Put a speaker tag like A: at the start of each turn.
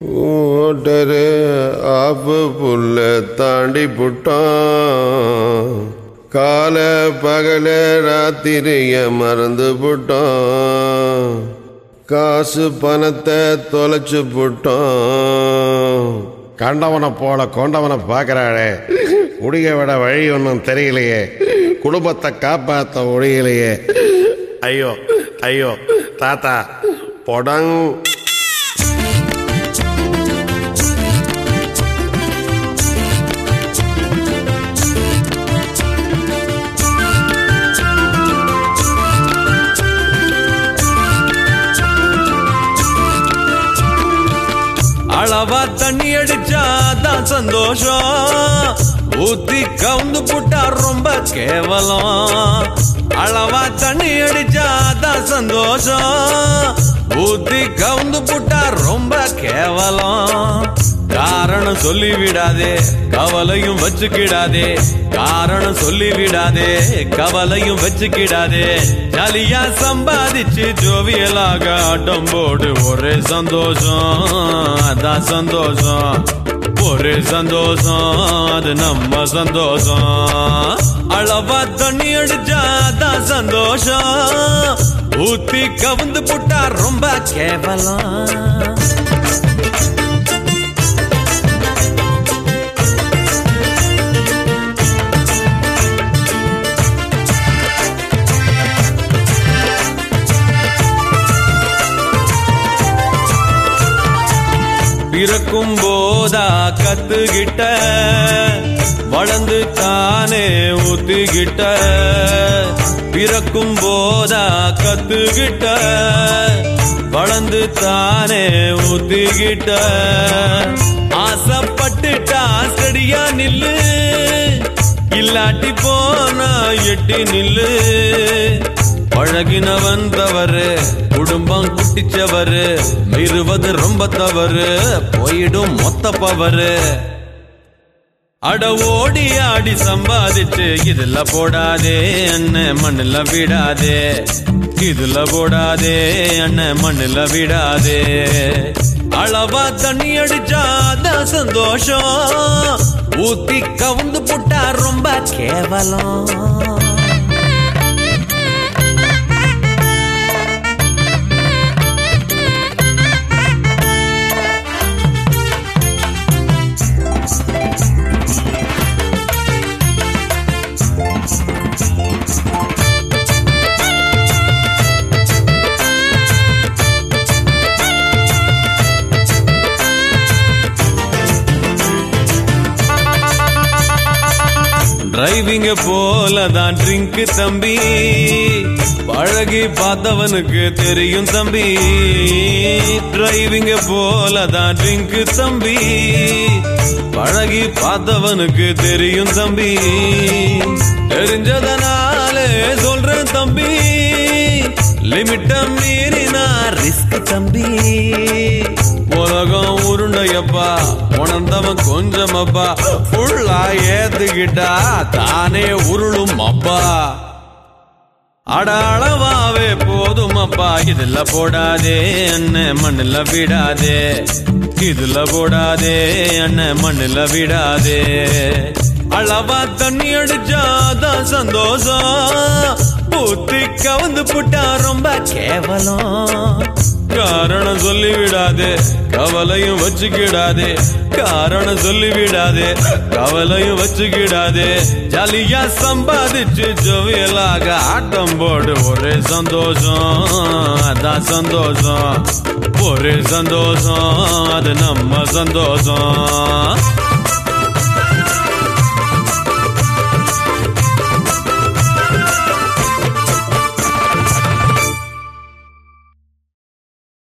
A: ஓட்டரு ஆப்பு புல்ல தாண்டி புட்டான், கால பகல ராத்திரிய மறந்து புட்டான், காசு பணத்தை தொலைச்சு புட்டான்.
B: கண்டவனை போல கொண்டவனை பார்க்கறாளே, குடிய விட வழி ஒன்றும் தெரியலையே, குடும்பத்தை காப்பாற்ற ஒழியலையே. ஐயோ ஐயோ தாத்தா பொடங்.
C: அளவா தண்ணி அடிச்சாதான் சந்தோஷம், ஊத்தி கவுந்து புட்டா ரொம்ப கேவலம். அளவா தண்ணி அடிச்சாதான் சந்தோஷம், ஊத்தி கவுந்து புட்டா ரொம்ப கேவலம். காரணம் சொல்லி விடாதே கவலையும் வச்சுக்கிடாதே, காரணம் சொல்லி விடாதே கவலையும் வச்சுக்கிடாதே. ஜாலியா சம்பாதிச்சு ஜோவியலாக ஆட்டம் போடு, ஒரே சந்தோஷம் அதான் சந்தோஷம், ஒரே சந்தோஷம் அது நம்ம சந்தோஷம். அளவா தண்ணி அடிச்சாதான் சந்தோஷம், ஊத்தி கவுந்து புட்டா ரொம்ப கேவலம். பிறக்கும் போதா கத்துக்கிட்ட, வளர்ந்து தானே ஊத்திக்கிட்ட. பிறக்கும் போதா கத்துக்கிட்ட, வளர்ந்து தானே ஊத்திக்கிட்ட. ஆசைப்பட்டுட்டா ஸ்டடியா நில்லு, இல்லாட்டி போனா எட்டி நில்லு. பழகினவன் தவறு, குடும்பம் குட்டிச்சவரு, மீறுவது ரொம்ப தவறு, போயிடும் மொத்த பவரு. அட ஓடி ஆடி சம்பாதிச்சு இதுல போடாதே அண்ணன் மண்ணுல விடாதே, இதுல போடாதே அண்ணன் மண்ணுல விடாதே. அளவா தண்ணி அடிச்சாதான் சந்தோஷம், ஊத்தி கவுந்து புட்டா ரொம்ப கேவலம். டிரைவிங்க போலதான் ட்ரிங்க் தம்பி, பழகி பார்த்தவனுக்கு தெரியும் தம்பி. டிரைவிங்க போலதான் ட்ரிங்க் தம்பி, பழகி பார்த்தவனுக்கு தெரியும் தம்பி. தெரிஞ்சதனாலே சொல்றேன் தம்பி, லிமிட்ட மீறினா ரிஸ்க் தம்பி. உலகம் உருண்டையப்பா, உணர்ந்தவன் கொஞ்சம் அப்பா, ஃபுல்லா ஏத்துக்கிட்டா தானே உருளும் அப்பா. அடாளவாவே போதும் அப்பா, இதுல போடாதே அண்ணன் மண்ணுல விடாதே, இதுல போடாதே அண்ணன் மண்ணுல விடாதே. அளவா தண்ணி அடிச்சாதான் சந்தோஷம், ஊத்தி கவுந்து புட்டா ரொம்ப கேவலம். காரணம் சொல்லி விடாதே கவலையும் வச்சுக்கிடாதே, காரணம் சொல்லி விடாதே கவலையும் வச்சுக்கிடாதே. ஜாலியா சம்பாதிச்சு ஜோவியலாக ஆட்டம் போடு, ஒரே சந்தோஷம் அதான் சந்தோஷம், ஒரே சந்தோஷம் அது நம்ம சந்தோஷம்.